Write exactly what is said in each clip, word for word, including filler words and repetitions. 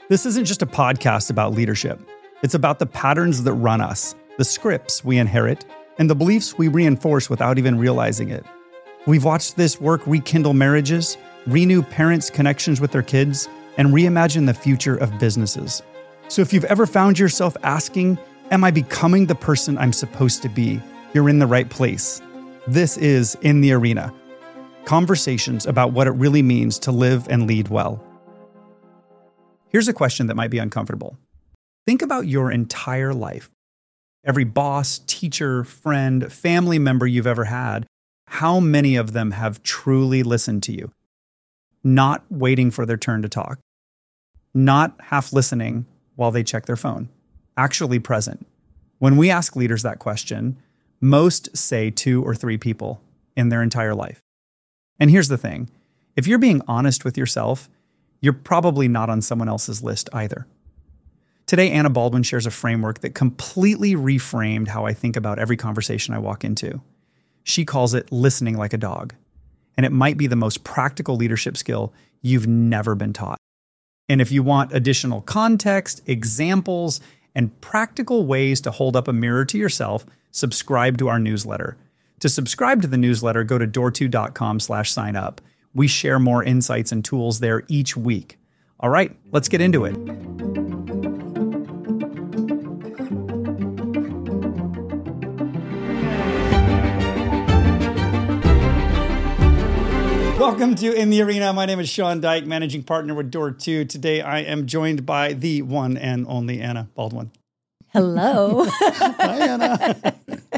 This isn't just a podcast about leadership. It's about the patterns that run us, the scripts we inherit, and the beliefs we reinforce without even realizing it. We've watched this work rekindle marriages, renew parents' connections with their kids, and reimagine the future of businesses. So if you've ever found yourself asking, am I becoming the person I'm supposed to be? You're in the right place. This is In the Arena. Conversations about what it really means to live and lead well. Here's a question that might be uncomfortable. Think about your entire life. Every boss, teacher, friend, family member you've ever had, how many of them have truly listened to you? Not waiting for their turn to talk. Not half listening while they check their phone. Actually present. When we ask leaders that question, most say two or three people in their entire life. And here's the thing. If you're being honest with yourself, you're probably not on someone else's list either. Today, Anna Baldwin shares a framework that completely reframed how I think about every conversation I walk into. She calls it listening like a dog. And it might be the most practical leadership skill you've never been taught. And if you want additional context, examples, and practical ways to hold up a mirror to yourself, subscribe to our newsletter. To subscribe to the newsletter, go to door two dot com slash sign up. We share more insights and tools there each week. All right, let's get into it. Welcome to In the Arena. My name is Sean Dyke, managing partner with Door two. Today I am joined by the one and only Anna Baldwin. Hello. Hi, Anna.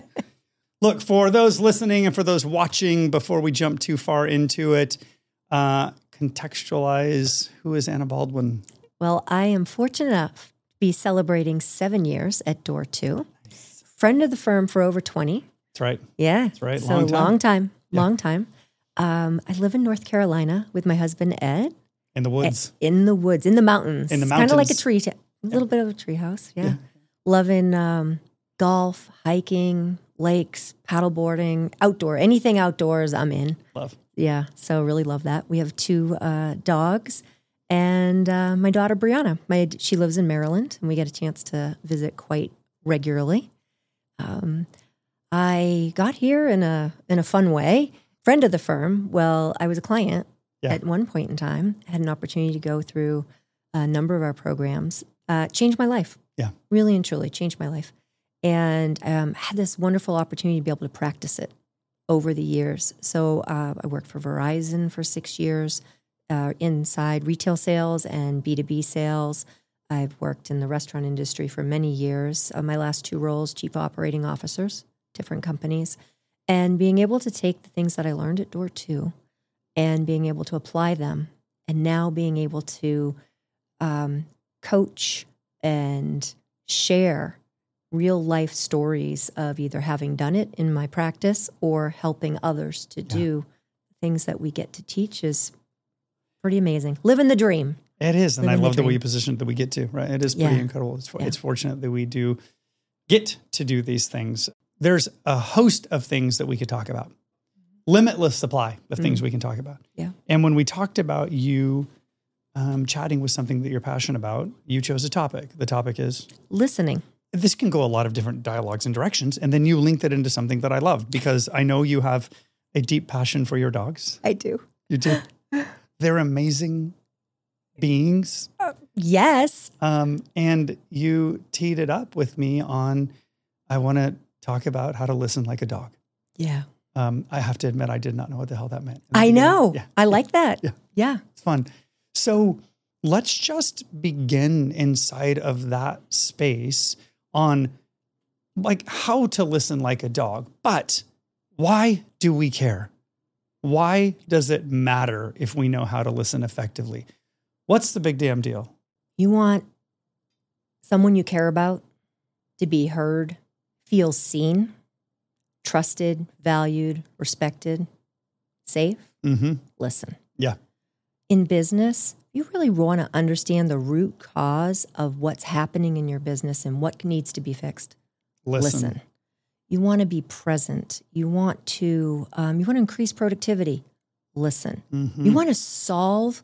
Look, for those listening and for those watching, before we jump too far into it, uh, contextualize, who is Anna Baldwin? Well, I am fortunate enough to be celebrating seven years at Door two. Nice. Friend of the firm for over twenty. That's right. Yeah. That's right. So long time. long time. Yeah. Long time. Um, I live in North Carolina with my husband, Ed. In the woods. In the woods, in the mountains. In the mountains. Kind of like a tree, t- a little bit of a tree house. Yeah. yeah. Loving um, golf, hiking, lakes, paddleboarding, outdoor, anything outdoors I'm in. Love. Yeah, so really love that. We have two uh, dogs and uh, my daughter Brianna. My She lives in Maryland and we get a chance to visit quite regularly. Um, I got here in a in a fun way. Friend of the firm, well, I was a client yeah. at one point in time. I had an opportunity to go through a number of our programs. Uh, changed my life. Yeah. Really and truly changed my life. And um, had this wonderful opportunity to be able to practice it over the years. So uh, I worked for Verizon for six years uh, inside retail sales and B two B sales. I've worked in the restaurant industry for many years. Uh, my last two roles, chief operating officers, different companies. And being able to take the things that I learned at Door two and being able to apply them and now being able to um, coach and share real life stories of either having done it in my practice or helping others to yeah. do things that we get to teach is pretty amazing. Living the dream. It is. And Living I love the, the way you position it that we get to, right? It is pretty yeah. incredible. It's, yeah. it's fortunate that we do get to do these things. There's a host of things that we could talk about. Limitless supply of things mm. we can talk about. Yeah. And when we talked about you um, chatting with something that you're passionate about, you chose a topic. The topic is? Listening. This can go a lot of different dialogues and directions. And then you linked it into something that I love because I know you have a deep passion for your dogs. I do. You do. They're amazing beings. Uh, yes. Um, and you teed it up with me on, I want to talk about how to listen like a dog. Yeah. Um, I have to admit, I did not know what the hell that meant. I know. Yeah. I like yeah. that. Yeah. Yeah. It's fun. So let's just begin inside of that space on like how to listen like a dog. But why do we care? Why does it matter if we know how to listen effectively? What's the big damn deal? You want someone you care about to be heard, feel seen, trusted, valued, respected, safe. Mm-hmm. Listen. Yeah. In business, you really want to understand the root cause of what's happening in your business and what needs to be fixed. Listen. Listen. You want to be present. You want to um, you want to increase productivity. Listen. Mm-hmm. You want to solve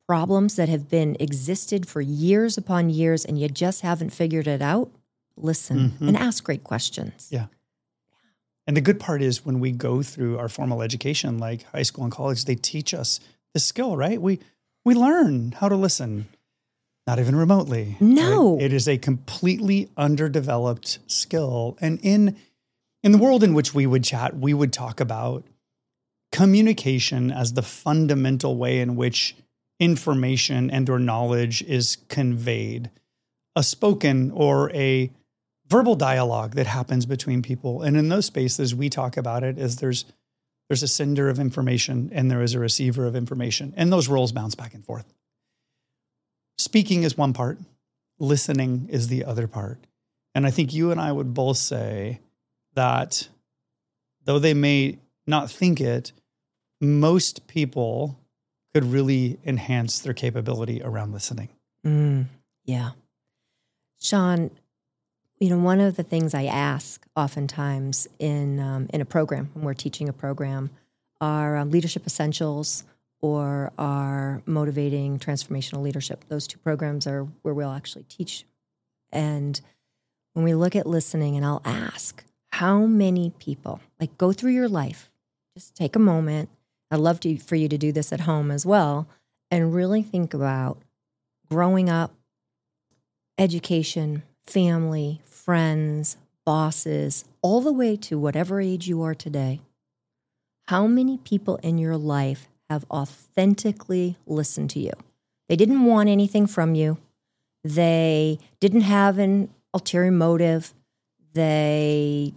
problems that have been existed for years upon years and you just haven't figured it out, listen Mm-hmm. and ask great questions. Yeah. And the good part is when we go through our formal education, like high school and college, they teach us this skill, right? We we learn how to listen, not even remotely. No. Right? It is a completely underdeveloped skill. And in in the world in which we would chat, we would talk about communication as the fundamental way in which information and or knowledge is conveyed, a spoken or a verbal dialogue that happens between people. And in those spaces, we talk about it as there's there's a sender of information and there is a receiver of information. And those roles bounce back and forth. Speaking is one part. Listening is the other part. And I think you and I would both say that though they may not think it, most people could really enhance their capability around listening. Mm, yeah. Sean, you know, one of the things I ask oftentimes in um, in a program, when we're teaching a program, are um, leadership essentials or are motivating transformational leadership. Those two programs are where we'll actually teach. And when we look at listening, and I'll ask, how many people, like go through your life, just take a moment. I'd love to, for you to do this at home as well, and really think about growing up, education, family, friends, bosses, all the way to whatever age you are today. How many people in your life have authentically listened to you? They didn't want anything from you. They didn't have an ulterior motive. They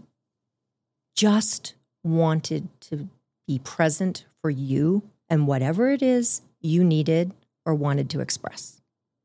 just wanted to be present for you and whatever it is you needed or wanted to express.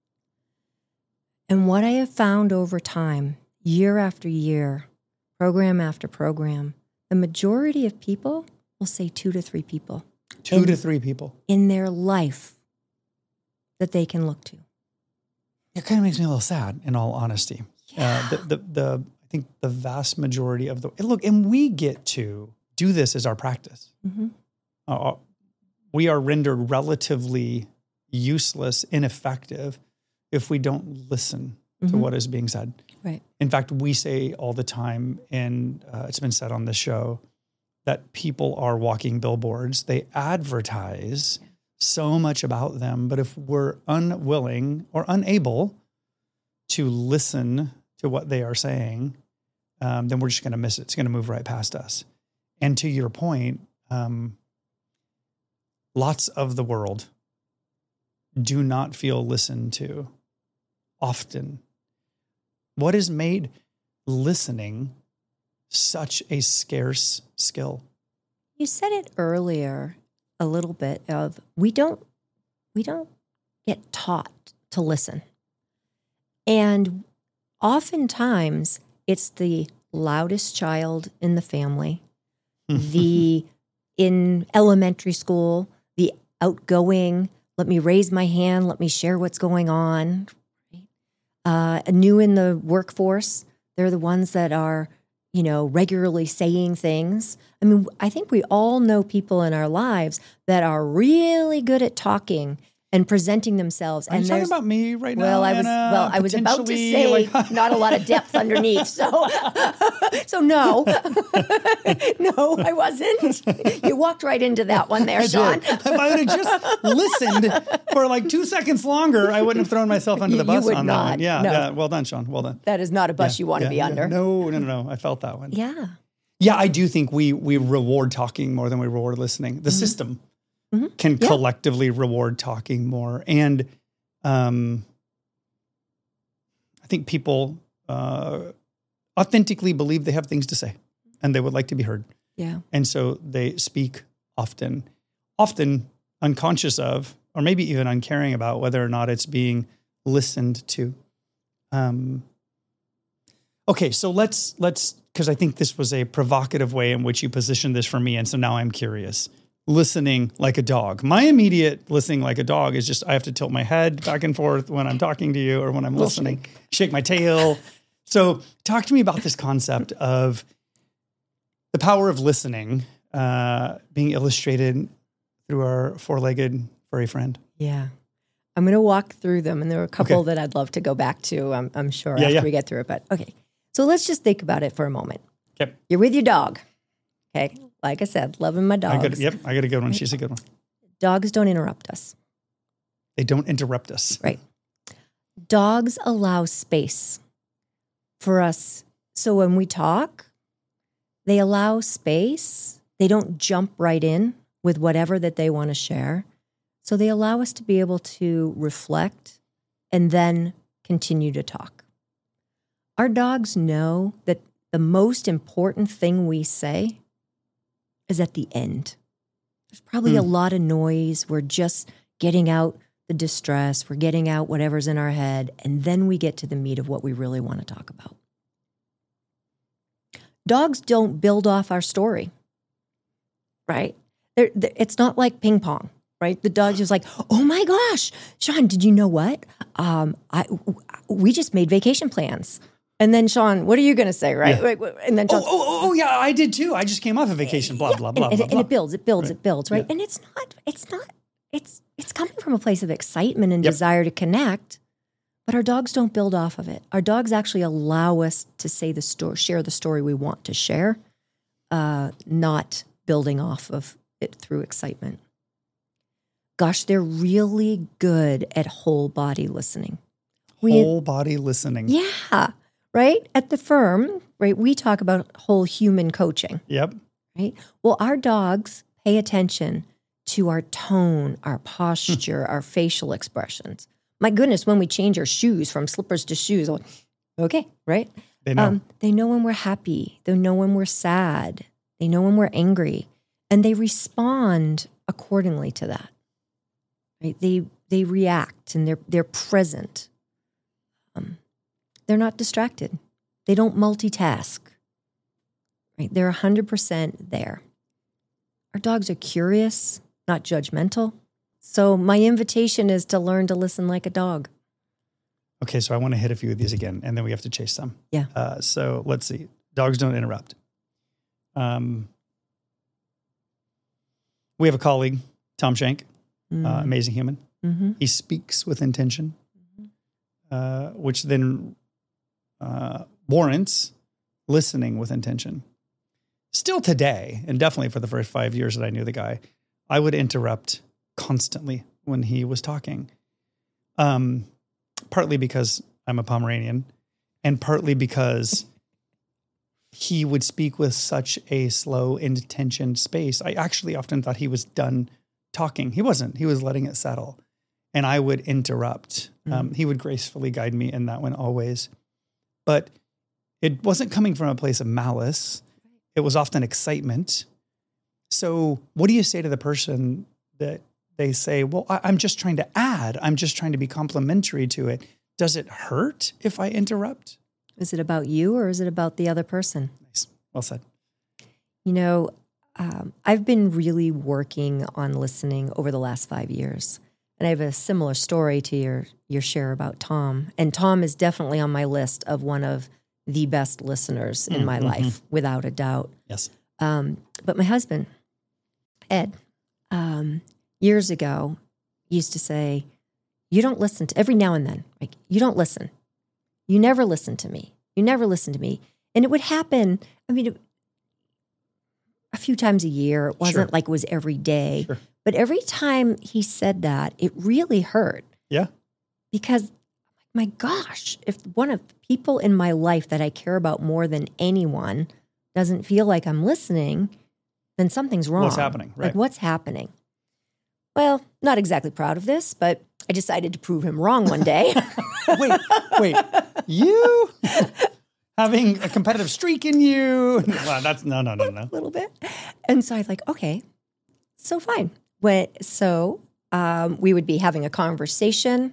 And what I have found over time, year after year, program after program, the majority of people will say two to three people. Two in, to three people. In their life that they can look to. It kind of makes me a little sad, in all honesty. Yeah. Uh, the, the, the, I think the vast majority of the, look, and we get to do this as our practice. Mm-hmm. Uh, we are rendered relatively useless, ineffective, if we don't listen mm-hmm. to what is being said. Right. In fact, we say all the time, and uh, it's been said on this show, that people are walking billboards. They advertise so much about them, but if we're unwilling or unable to listen to what they are saying, um, then we're just going to miss it. It's going to move right past us. And to your point, um, lots of the world do not feel listened to often. What has made listening such a scarce skill? You said it earlier a little bit of we don't we don't get taught to listen. And oftentimes it's the loudest child in the family, the in elementary school, the outgoing, let me raise my hand, let me share what's going on. Uh, new in the workforce, they're the ones that are, you know, regularly saying things. I mean, I think we all know people in our lives that are really good at talking and presenting themselves. Are and you talking about me right well, now? I was Anna? well, I was about to say like... not a lot of depth underneath. So, so no, no, I wasn't. You walked right into that one there, I Sean. Did. If I would have just listened for like two seconds longer, I wouldn't have thrown myself under the bus you would on not. that one. Yeah, no. yeah. Well done, Sean. Well done. That is not a bus yeah, you want yeah, to be yeah. under. No, no, no, no. I felt that one. Yeah. Yeah, I do think we we reward talking more than we reward listening. The mm-hmm. system mm-hmm. can yeah. collectively reward talking more. And um, I think people uh, authentically believe they have things to say and they would like to be heard. Yeah. And so they speak often, often unconscious of, or maybe even uncaring about whether or not it's being listened to. Um, okay, so let's, let's, because I think this was a provocative way in which you positioned this for me. And so now I'm curious. Listening like a dog. My immediate listening like a dog is just I have to tilt my head back and forth when I'm talking to you or when I'm We'll listening, shake. shake my tail. So talk to me about this concept of the power of listening uh, being illustrated through our four-legged furry friend. Yeah. I'm going to walk through them, and there are a couple Okay. that I'd love to go back to, I'm, I'm sure, Yeah, after yeah. we get through it. But okay, so let's just think about it for a moment. Okay. You're with your dog. Okay, like I said, loving my I dogs. got, yep, I got a good one. She's a good one. Dogs don't interrupt us, They don't interrupt us. right? Dogs allow space for us. So when we talk, they allow space. They don't jump right in with whatever that they want to share. So they allow us to be able to reflect and then continue to talk. Our dogs know that the most important thing we say is at the end. There's probably Hmm. a lot of noise. We're just getting out the distress. We're getting out whatever's in our head. And then we get to the meat of what we really want to talk about. Dogs don't build off our story, right? They're, they're, it's not like ping pong, right? The dog's just like, oh my gosh, Sean, did you know what? Um, I, we just made vacation plans. And then Sean, what are you going to say, right? Yeah. Like, And then Oh, Sean, oh, oh, oh, yeah, I did too. I just came off a vacation, blah, blah, blah, and, blah, and, blah. and it builds, it builds, Right. it builds, right? Yeah. And it's not, it's not, it's it's coming from a place of excitement and Yep. desire to connect, but our dogs don't build off of it. Our dogs actually allow us to say the story, share the story we want to share, uh, not building off of it through excitement. Gosh, they're really good at whole body listening. We, Whole body listening. yeah, right? At the firm, right, we talk about whole human coaching. Yep. Right? Well, our dogs pay attention to our tone, our posture, our facial expressions. My goodness, when we change our shoes from slippers to shoes, oh, okay, right? They know. Um, they know when we're happy. They know when we're sad. They know when we're angry. And they respond accordingly to that. Right? They they react and they're they're present. Um, they're not distracted. They don't multitask. Right? They're one hundred percent there. Our dogs are curious, not judgmental. So my invitation is to learn to listen like a dog. Okay, so I want to hit a few of these again, and then we have to chase some. Yeah. Uh, so let's see. Dogs don't interrupt. Um, we have a colleague, Tom Shank, Mm. uh, amazing human. Mm-hmm. He speaks with intention, uh, which then uh, warrants listening with intention. Still today, and definitely for the first five years that I knew the guy, I would interrupt constantly when he was talking. Um, partly because I'm a Pomeranian, and partly because he would speak with such a slow, intentioned space. I actually often thought he was done talking. He wasn't. He was letting it settle. And I would interrupt. Mm. Um, he would gracefully guide me in that one always. But it wasn't coming from a place of malice. It was often excitement. So what do you say to the person that they say, well, I, I'm just trying to add. I'm just trying to be complimentary to it. Does it hurt if I interrupt? Is it about you or is it about the other person? Nice. Well said. You know, um, I've been really working on listening over the last five years. And I have a similar story to your, your share about Tom. And Tom is definitely on my list of one of the best listeners in my Mm-hmm. life, without a doubt. Yes. Um, but my husband, Ed, um, years ago, used to say, you don't listen to, every now and then, like, you don't listen. You never listen to me. You never listen to me. And it would happen, I mean, it, a few times a year. It wasn't Sure. like it was every day. Sure. But every time he said that, it really hurt. Yeah. Because, my gosh, if one of the people in my life that I care about more than anyone doesn't feel like I'm listening, then something's wrong. What's happening? Right. Like, what's happening? Well, not exactly proud of this, but I decided to prove him wrong one day. wait, wait. You having a competitive streak in you? Well, that's no, no, no, no. A little bit. And so I was like, okay, so fine. When, so um, we would be having a conversation.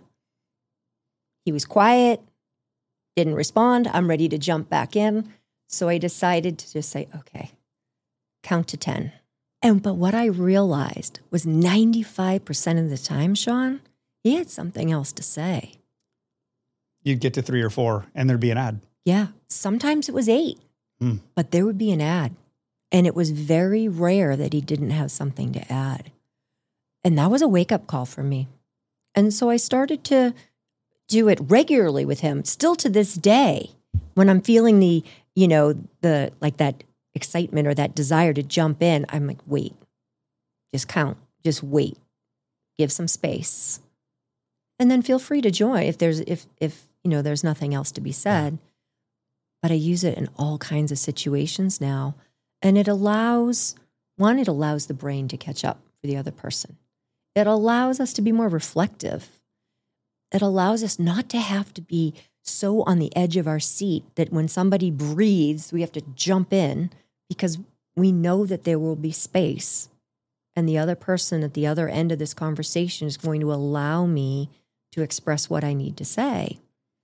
He was quiet, didn't respond. I'm ready to jump back in. So I decided to just say, okay, count to ten. And but what I realized was ninety-five percent of the time, Sean, he had something else to say. You'd get to three or four and there'd be an ad. Yeah, sometimes it was eight, Hmm. but there would be an ad. And it was very rare that he didn't have something to add. And that was a wake-up call for me. And so I started to do it regularly with him, still to this day, when I'm feeling the, you know, the, like that excitement or that desire to jump in. I'm like, wait, just count, just wait, give some space. And then feel free to join if there's, if, if, you know, there's nothing else to be said. But I use it in all kinds of situations now. And it allows, one, it allows the brain to catch up for the other person. It allows us to be more reflective. It allows us not to have to be so on the edge of our seat that when somebody breathes, we have to jump in because we know that there will be space. And the other person at the other end of this conversation is going to allow me to express what I need to say.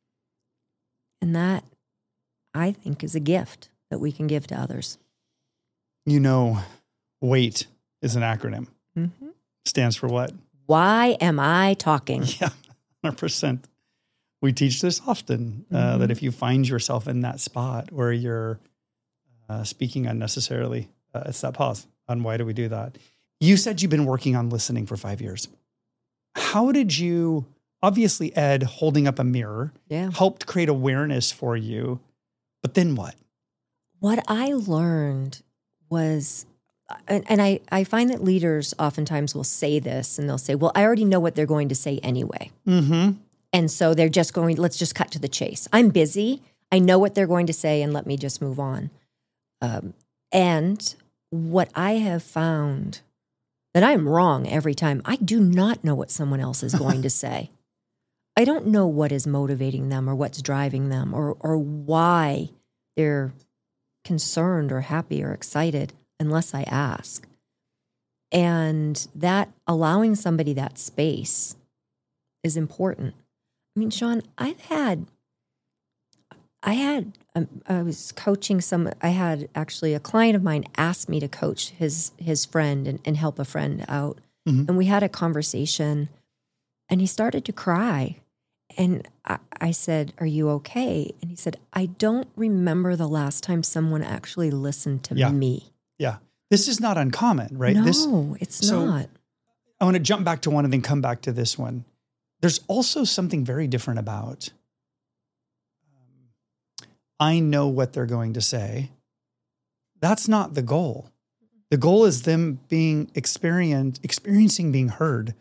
And that, I think, is a gift that we can give to others. You know, WAIT is an acronym. Mm-hmm. Stands for what? Why am I talking? Yeah, one hundred percent. We teach this often, uh, mm-hmm. that if you find yourself in that spot where you're uh, speaking unnecessarily, uh, it's that pause on why do we do that? You said you've been working on listening for five years. How did you, obviously Ed holding up a mirror yeah. helped create awareness for you, but then what? What I learned was, and, and I, I find that leaders oftentimes will say this and they'll say, well, I already know what they're going to say anyway. Mm-hmm. And so they're just going, let's just cut to the chase. I'm busy. I know what they're going to say and let me just move on. Um, and what I have found that I'm wrong every time. I do not know what someone else is going to say. I don't know what is motivating them or what's driving them or or why they're concerned or happy or excited unless I ask. And that allowing somebody that space is important. I mean, Sean, I've had, I had, um, I was coaching some, I had actually a client of mine asked me to coach his his friend and, and help a friend out. Mm-hmm. And we had a conversation and he started to cry. And I, I said, are you okay? And he said, I don't remember the last time someone actually listened to yeah. me. Yeah. This is not uncommon, right? No, this, it's so not. I want to jump back to one and then come back to this one. There's also something very different about, um, I know what they're going to say. That's not the goal. The goal is them being experienced, experiencing being heard.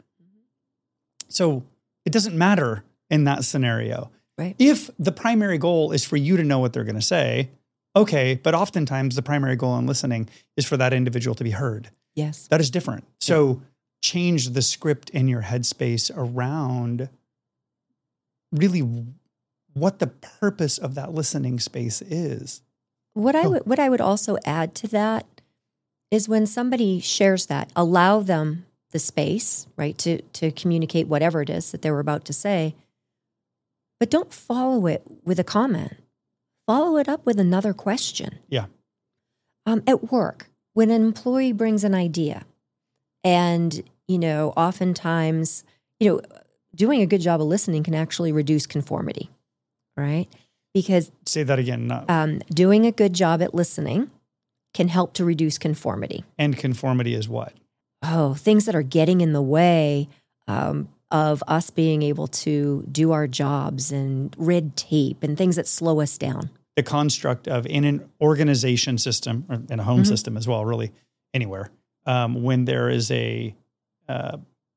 So it doesn't matter in that scenario. Right. If the primary goal is for you to know what they're going to say, okay, but oftentimes the primary goal in listening is for that individual to be heard. Yes. That is different. So change the script in your headspace around really what the purpose of that listening space is. What I Oh. would, what I would also add to that is when somebody shares that, allow them the space, right, to to communicate whatever it is that they were about to say, but don't follow it with a comment. Follow it up with another question. Yeah. Um, at work, when an employee brings an idea, and, you know, oftentimes, you know, doing a good job of listening can actually reduce conformity, right? Because Say that again. No. um, doing a good job at listening can help to reduce conformity. And conformity is what? Oh, things that are getting in the way um, of us being able to do our jobs and red tape and things that slow us down. The construct of in an organization system or in a home mm-hmm. system as well, really anywhere, um, when there is a uh,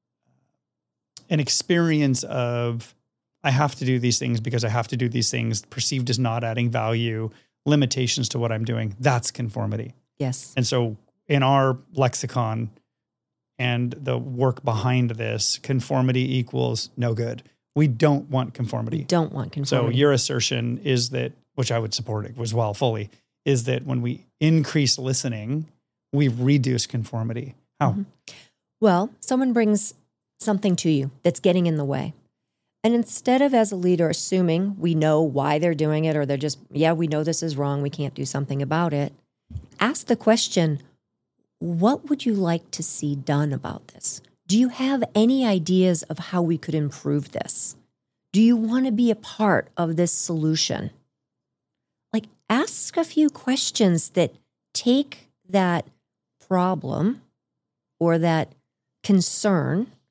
an experience of I have to do these things because I have to do these things, perceived as not adding value, limitations to what I'm doing, that's conformity. Yes. And so in our lexicon and the work behind this, conformity equals no good. We don't want conformity. We don't want conformity. So your assertion is that, which I would support it as well fully, is that when we increase listening, we reduce conformity. How? Mm-hmm. Well, someone brings something to you that's getting in the way. And instead of, as a leader, assuming we know why they're doing it, or they're just, yeah, we know this is wrong, we can't do something about it, ask the question, what would you like to see done about this? Do you have any ideas of how we could improve this? Do you want to be a part of this solution? Like, ask a few questions that take that problem or that concern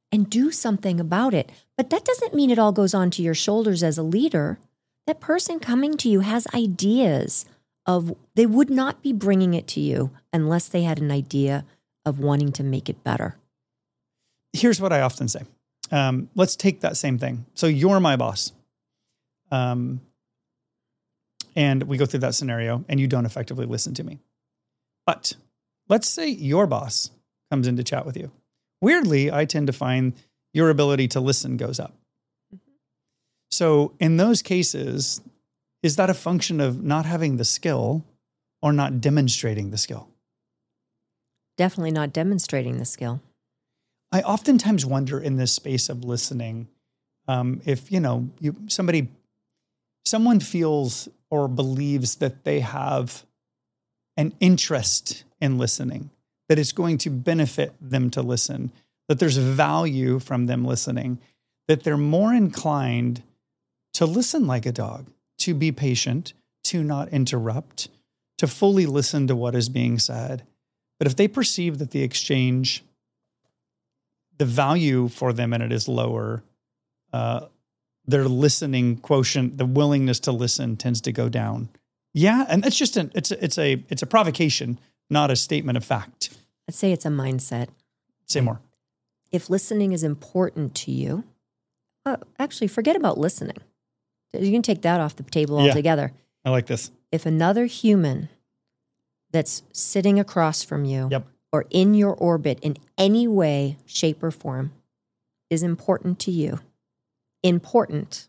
and do something about it. But that doesn't mean it all goes onto your shoulders as a leader. That person coming to you has ideas of, they would not be bringing it to you unless they had an idea of wanting to make it better. Here's what I often say. Um, let's take that same thing. So you're my boss. Um, and we go through that scenario and you don't effectively listen to me. But let's say your boss comes in to chat with you. Weirdly, I tend to find your ability to listen goes up. Mm-hmm. So in those cases, is that a function of not having the skill or not demonstrating the skill? Definitely not demonstrating the skill. I oftentimes wonder in this space of listening, um, if, you know, you, somebody, someone feels or believes that they have an interest in listening, that it's going to benefit them to listen, that there's value from them listening, that they're more inclined to listen like a dog, to be patient, to not interrupt, to fully listen to what is being said. But if they perceive that the exchange, the value for them in it is lower, uh, their listening quotient, the willingness to listen tends to go down. Yeah, and that's just an it's a, it's a it's a provocation, not a statement of fact. I'd say it's a mindset. Say more. If listening is important to you, uh, actually forget about listening. You can take that off the table Yeah, altogether. I like this. If another human that's sitting across from you Yep. or in your orbit in any way, shape, or form is important to you, important,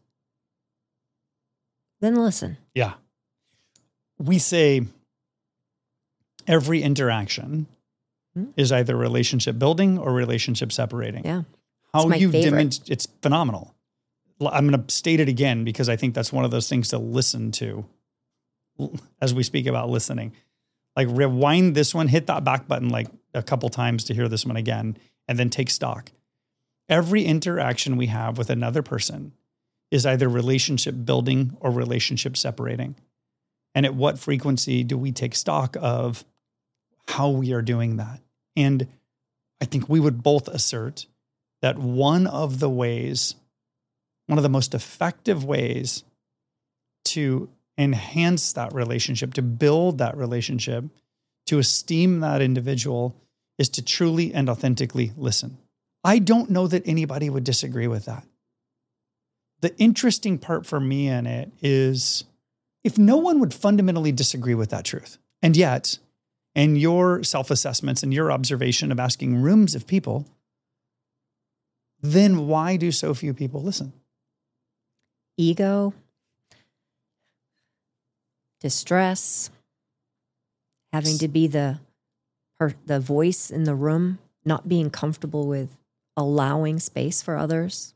then listen. Yeah. We say every interaction mm-hmm. is either relationship building or relationship separating. Yeah. How my you've favorite. demonstrated, it's phenomenal. I'm going to state it again because I think that's one of those things to listen to as we speak about listening. Like rewind this one, hit that back button like a couple times to hear this one again, and then take stock. Every interaction we have with another person is either relationship building or relationship separating. And at what frequency do we take stock of how we are doing that? And I think we would both assert that one of the ways, one of the most effective ways to enhance that relationship, to build that relationship, to esteem that individual is to truly and authentically listen. I don't know that anybody would disagree with that. The interesting part for me in it is if no one would fundamentally disagree with that truth, and yet in your self-assessments and your observation of asking rooms of people, then why do so few people listen? Ego, distress, having to be the her, the voice in the room, not being comfortable with allowing space for others.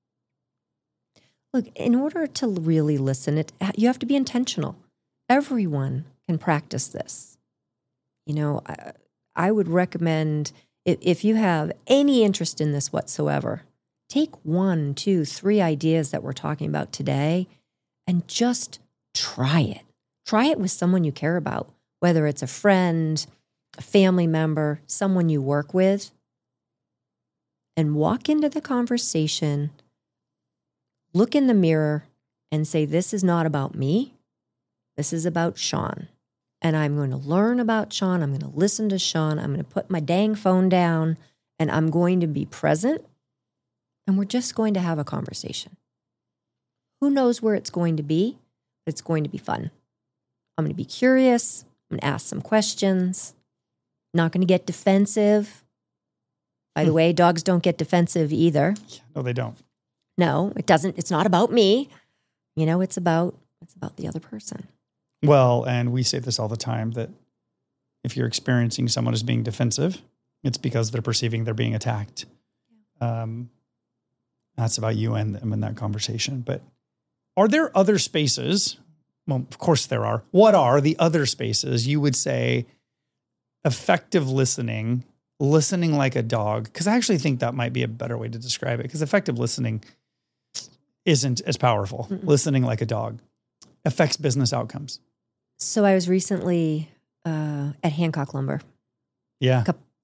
Look, in order to really listen, it you have to be intentional. Everyone can practice this. You know, I, I would recommend if, if you have any interest in this whatsoever, take one, two, three ideas that we're talking about today and just try it. Try it with someone you care about, whether it's a friend, a family member, someone you work with, and walk into the conversation, look in the mirror and say, this is not about me. This is about Sean. And I'm going to learn about Sean. I'm going to listen to Sean. I'm going to put my dang phone down and I'm going to be present. And we're just going to have a conversation. Who knows where it's going to be, but it's going to be fun. I'm going to be curious. I'm going to ask some questions. Not going to get defensive. By the way, dogs don't get defensive either. No, they don't. No, it doesn't. It's not about me. You know, it's about it's about the other person. Well, and we say this all the time, that if you're experiencing someone as being defensive, it's because they're perceiving they're being attacked. Um, that's about you and them in that conversation. But are there other spaces? Well, of course there are. What are the other spaces you would say effective listening, listening like a dog? Because I actually think that might be a better way to describe it, because effective listening isn't as powerful. Mm-mm. Listening like a dog affects business outcomes. So I was recently uh, at Hancock Lumber. Yeah. A couple,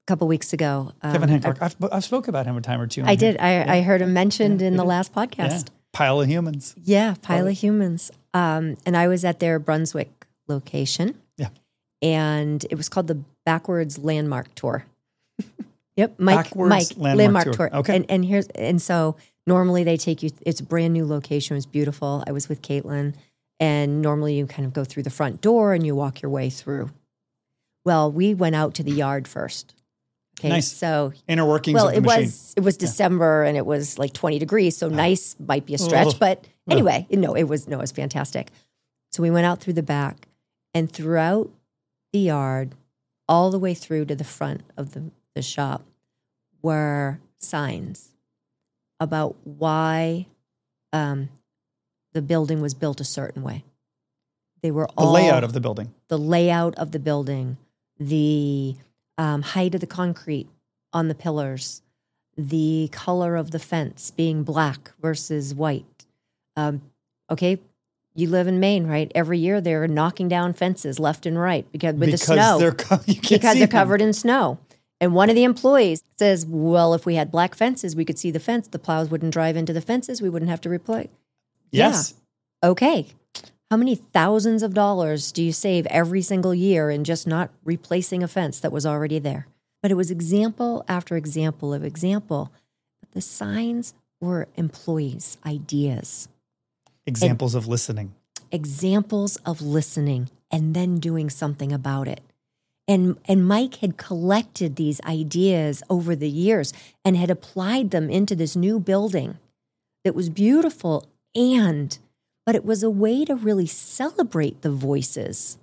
couple weeks ago. Um, Kevin Hancock. I, I've, I've spoke about him a time or two. I did. I, yeah. I heard him mentioned yeah, in the did. last podcast. Yeah. Pile of humans. Yeah, pile of humans. Um, and I was at their Brunswick location. Yeah. And it was called the Backwards Landmark Tour. Yep. Mike, Backwards Mike, Landmark, Landmark Tour. Tour. Okay. And, and here's, and so normally they take you, it's a brand new location. It was beautiful. I was with Caitlin, and normally you kind of go through the front door and you walk your way through. Well, we went out to the yard first. Okay. Nice. So inner workings well, of the it machine. was, it was December, yeah. and it was like twenty degrees. So nice might be a stretch, Oh. but anyway, no, it was, no, it was fantastic. So we went out through the back, and throughout the yard, all the way through to the front of the, the shop, were signs about why um, the building was built a certain way. They were the all layout of the building. The layout of the building, the um, height of the concrete on the pillars, the color of the fence being black versus white. Um, okay, you live in Maine, right? Every year they're knocking down fences left and right because with because the snow. They're co- you can't because see they're them. covered in snow. And one of the employees says, well, if we had black fences, we could see the fence. The plows wouldn't drive into the fences. We wouldn't have to replace. Yes. Yeah. Okay. How many thousands of dollars do you save every single year in just not replacing a fence that was already there? But it was example after example of example. But the signs were employees' ideas. Examples and of listening. Examples of listening and then doing something about it. And and Mike had collected these ideas over the years and had applied them into this new building that was beautiful, and but it was a way to really celebrate the voices.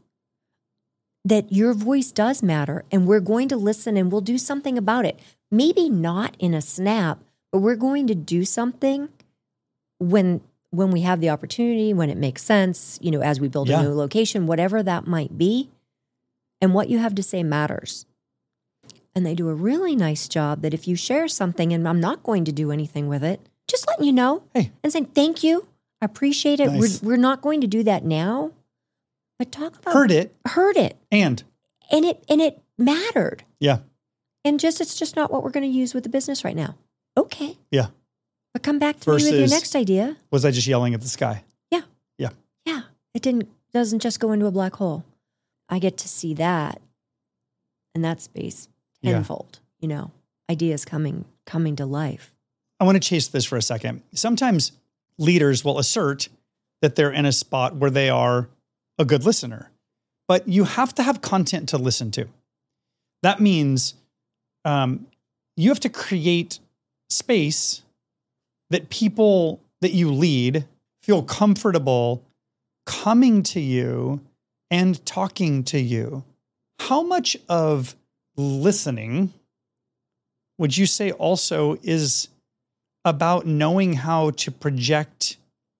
That your voice does matter, and we're going to listen and we'll do something about it. Maybe not in a snap, but we're going to do something when when we have the opportunity, when it makes sense, you know, as we build yeah. a new location, whatever that might be. And what you have to say matters. And they do a really nice job that if you share something and I'm not going to do anything with it, just letting you know hey. and saying, thank you, I appreciate it. Nice. We're, we're not going to do that now. But talk about Heard it. Heard it. And. And it and it mattered. Yeah. And just it's just not what we're going to use with the business right now. Okay. Yeah. But come back to Versus, me with your next idea. Was I just yelling at the sky? Yeah. Yeah. Yeah. It didn't doesn't just go into a black hole. I get to see that in that space tenfold, yeah. you know, ideas coming coming to life. I want to chase this for a second. Sometimes leaders will assert that they're in a spot where they are a good listener, but you have to have content to listen to. That means um, you have to create space that people that you lead feel comfortable coming to you and talking to you. How much of listening would you say also is about knowing how to project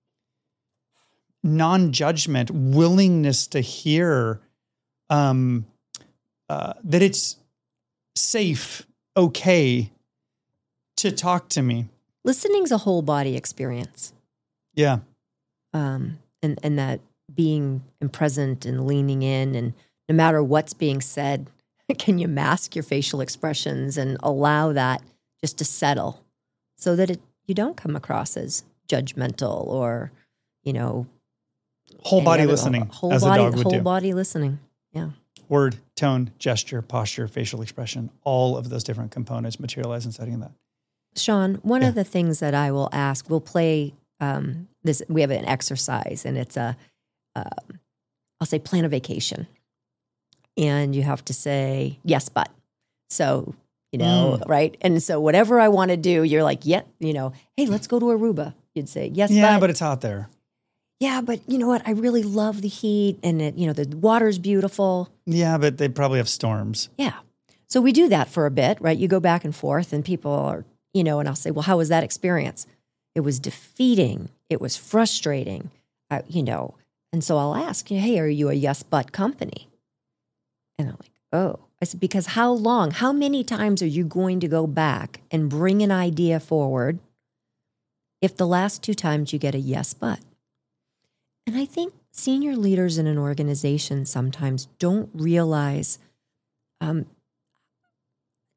non-judgment, willingness to hear, um, uh, that it's safe, okay to talk to me? Listening's a whole body experience. Yeah. Um, and, and that being present and leaning in, and no matter what's being said, can you mask your facial expressions and allow that just to settle so that it, you don't come across as judgmental or, you know, whole body other, listening, whole as body, a dog would whole do. body listening. Yeah. Word, tone, gesture, posture, facial expression, all of those different components materialize in setting that. Sean, one Yeah. of the things that I will ask, we'll play um, this, we have an exercise, and it's a, uh, I'll say plan a vacation. And you have to say, yes, but. So, you know, Mm. right? And so whatever I want to do, you're like, yeah, you know, hey, let's go to Aruba. You'd say, yes, Yeah, but. but it's out there. Yeah, but you know what? I really love the heat, and it, you know, the water's beautiful. Yeah, but they probably have storms. Yeah. So we do that for a bit, right? You go back and forth, and people are, you know, and I'll say, well, how was that experience? It was defeating. It was frustrating, uh, you know. And so I'll ask, hey, are you a yes, but company? And I'm like, oh. I said, because how long, how many times are you going to go back and bring an idea forward if the last two times you get a yes, but? And I think senior leaders in an organization sometimes don't realize um,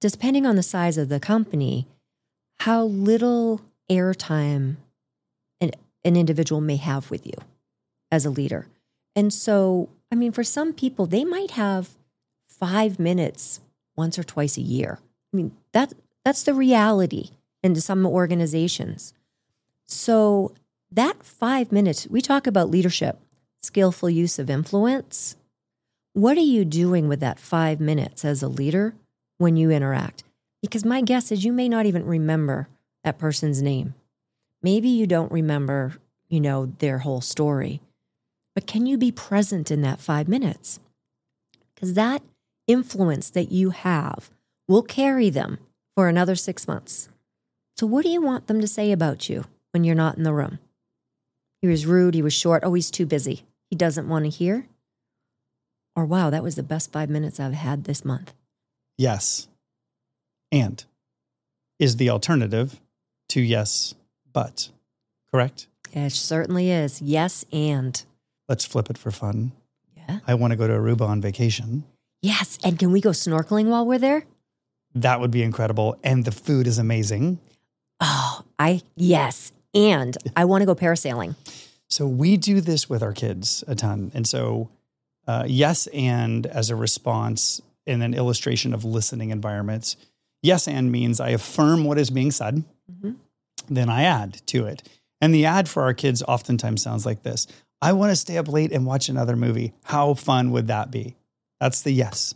depending on the size of the company, how little airtime an, an individual may have with you as a leader. And so, I mean, for some people, they might have five minutes once or twice a year. I mean, that that's the reality in some organizations. So that five minutes, we talk about leadership, skillful use of influence. What are you doing with that five minutes as a leader when you interact? Because my guess is you may not even remember that person's name. Maybe you don't remember, you know, their whole story. But can you be present in that five minutes? Because that influence that you have will carry them for another six months. So what do you want them to say about you when you're not in the room? He was rude, he was short, oh, he's too busy. He doesn't want to hear. Or, wow, that was the best five minutes I've had this month. Yes. And is the alternative to yes, but. Correct? It certainly is. Yes, and. Let's flip it for fun. Yeah. I want to go to Aruba on vacation. Yes. And can we go snorkeling while we're there? That would be incredible. And the food is amazing. Oh, I, yes. And I want to go parasailing. So we do this with our kids a ton. And so, uh, yes, and as a response in an illustration of listening environments, yes, and means I affirm what is being said, mm-hmm. then I add to it. And the add for our kids oftentimes sounds like this. I want to stay up late and watch another movie. How fun would that be? That's the yes.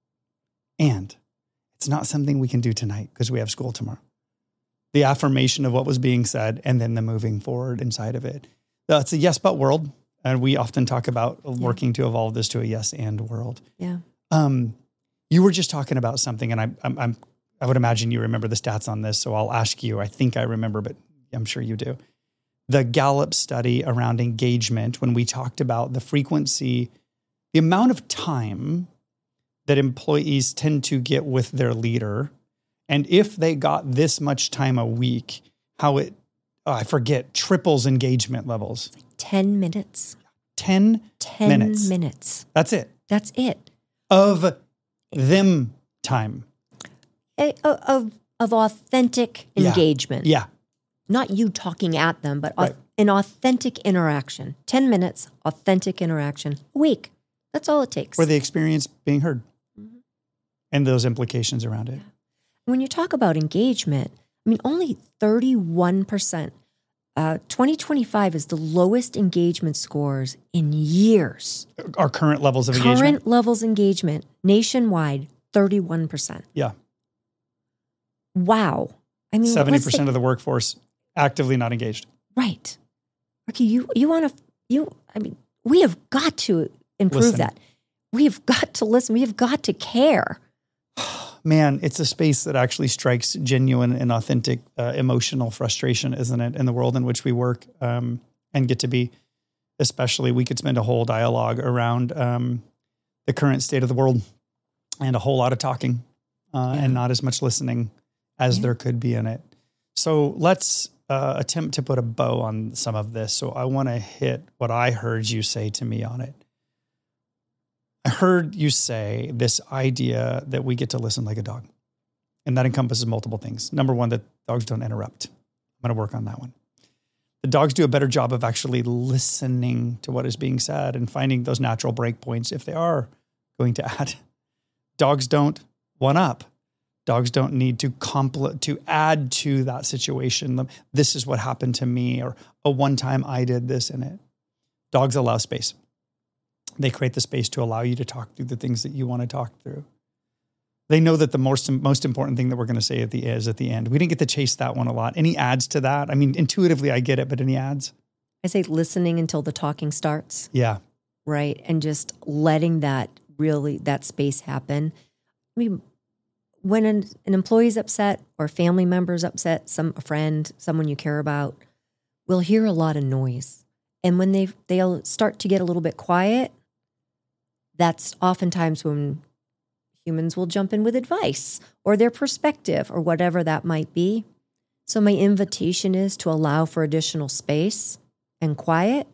And it's not something we can do tonight because we have school tomorrow. The affirmation of what was being said and then the moving forward inside of it. It's a yes, but world. And we often talk about yeah. working to evolve this to a yes and world. Yeah. Um, you were just talking about something, and I, I'm, I'm, I would imagine you remember the stats on this. So I'll ask you. I think I remember, but I'm sure you do. The Gallup study around engagement, when we talked about the frequency, the amount of time that employees tend to get with their leader, and if they got this much time a week, how it, oh, I forget, triples engagement levels. ten minutes. ten, ten minutes. minutes. That's it. That's it. Of them time. A, of, of authentic Yeah. engagement. Yeah. Not you talking at them, but Right. an authentic interaction. ten minutes, authentic interaction, a week. That's all it takes. Where they experience being heard mm-hmm. and those implications around it. When you talk about engagement, I mean, only thirty-one percent. Uh, twenty twenty-five is the lowest engagement scores in years. Our current levels of Current engagement? Current levels engagement, nationwide, thirty-one percent. Yeah. Wow. I mean, seventy percent say, of the workforce actively not engaged. Right. Okay, you you want to, you, I mean, we have got to improve Listen. that. We have got to listen. We have got to care. Man, it's a space that actually strikes genuine and authentic uh, emotional frustration, isn't it, in the world in which we work um, and get to be, especially, we could spend a whole dialogue around um, the current state of the world and a whole lot of talking uh, Yeah. and not as much listening as Yeah. there could be in it. So let's uh, attempt to put a bow on some of this. So I want to hit what I heard you say to me on it. I heard you say this idea that we get to listen like a dog. And that encompasses multiple things. Number one, that dogs don't interrupt. I'm going to work on that one. The dogs do a better job of actually listening to what is being said and finding those natural break points if they are going to add. Dogs don't one up. Dogs don't need to compl- to add to that situation. This is what happened to me, or a one time I did this in it. Dogs allow space. They create the space to allow you to talk through the things that you want to talk through. They know that the most most important thing that we're going to say at the is at the end. We didn't get to chase that one a lot. Any adds to that? I mean, intuitively, I get it, but any adds? I say listening until the talking starts. Yeah. Right. And just letting that really, that space happen. I mean, when an, an employee's upset or a family member's upset, some a friend, someone you care about, will hear a lot of noise. And when they they'll start to get a little bit quiet, that's oftentimes when humans will jump in with advice or their perspective or whatever that might be. So my invitation is to allow for additional space and quiet.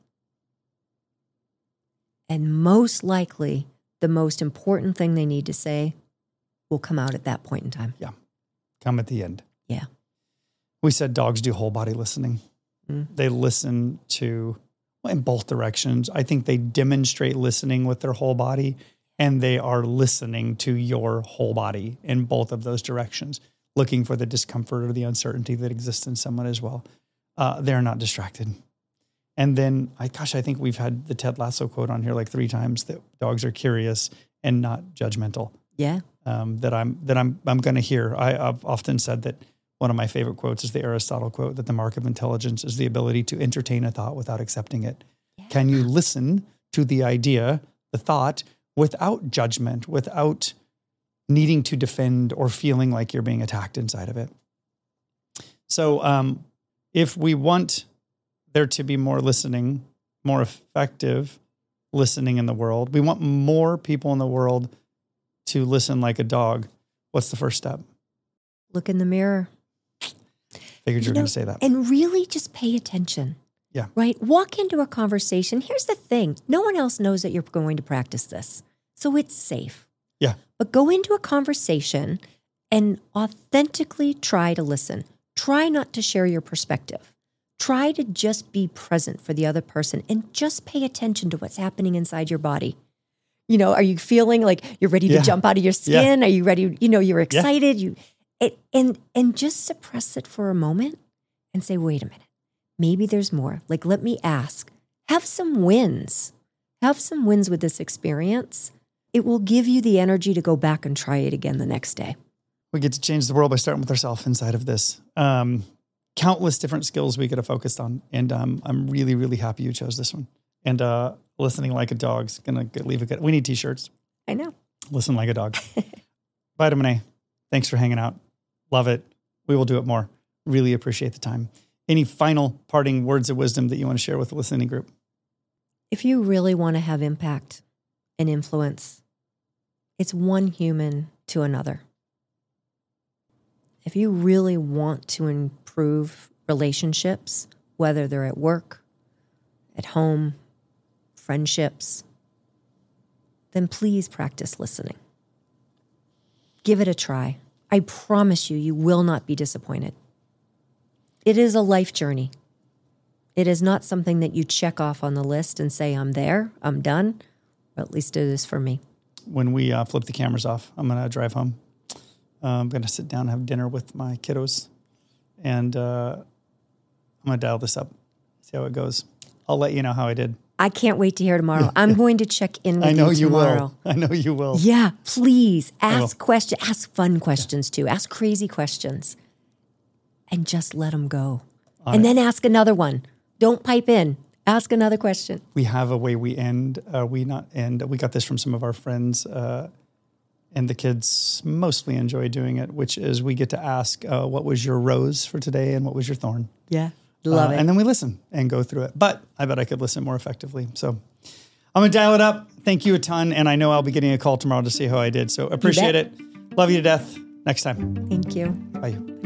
And most likely, the most important thing they need to say will come out at that point in time. Yeah. Come at the end. Yeah. We said dogs do whole body listening. Mm. They listen to, well, in both directions. I think they demonstrate listening with their whole body, and they are listening to your whole body in both of those directions, looking for the discomfort or the uncertainty that exists in someone as well. Uh, they're not distracted. And then, I gosh, I think we've had the Ted Lasso quote on here like three times that dogs are curious and not judgmental. Yeah. Um, that I'm that I'm I'm going to hear. I, I've often said that one of my favorite quotes is the Aristotle quote that the mark of intelligence is the ability to entertain a thought without accepting it. Yeah. Can you listen to the idea, the thought, without judgment, without needing to defend or feeling like you're being attacked inside of it? So um, if we want there to be more listening, more effective listening in the world, we want more people in the world to listen like a dog, what's the first step? Look in the mirror. Figured you were going to say that. And really just pay attention. Yeah. Right? Walk into a conversation. Here's the thing. No one else knows that you're going to practice this. So it's safe. Yeah. But go into a conversation and authentically try to listen. Try not to share your perspective. Try to just be present for the other person and just pay attention to what's happening inside your body. You know, are you feeling like you're ready to yeah. jump out of your skin? Yeah. Are you ready? You know, you're excited. Yeah. You it, and and just suppress it for a moment and say, wait a minute, maybe there's more. Like, let me ask. Have some wins. Have some wins with this experience. It will give you the energy to go back and try it again the next day. We get to change the world by starting with ourselves inside of this. Um, countless different skills we could have focused on. And um, I'm really, really happy you chose this one. And uh, listening like a dog's going to leave a good, we need t-shirts. I know. Listen like a dog. Vitamin A, thanks for hanging out. Love it. We will do it more. Really appreciate the time. Any final parting words of wisdom that you want to share with the listening group? If you really want to have impact and influence, it's one human to another. If you really want to improve relationships, whether they're at work, at home, friendships, then please practice listening. Give it a try. I promise you, you will not be disappointed. It is a life journey. It is not something that you check off on the list and say, I'm there, I'm done. Or at least it is for me. When we uh, flip the cameras off, I'm going to drive home. Uh, I'm going to sit down and have dinner with my kiddos. And uh, I'm going to dial this up, see how it goes. I'll let you know how I did. I can't wait to hear tomorrow. I'm going to check in with I know you tomorrow. You will. I know you will. Yeah, please ask questions. Ask fun questions too. Ask crazy questions. And just let them go. All and right. Then ask another one. Don't pipe in. Ask another question. We have a way we end. Uh, we not end. We got this from some of our friends, uh, and the kids mostly enjoy doing it, which is we get to ask, uh, what was your rose for today and what was your thorn? Yeah. Love uh, it. And then we listen and go through it. But I bet I could listen more effectively. So I'm going to dial it up. Thank you a ton. And I know I'll be getting a call tomorrow to see how I did. So appreciate it. Love you to death. Next time. Thank you. Bye.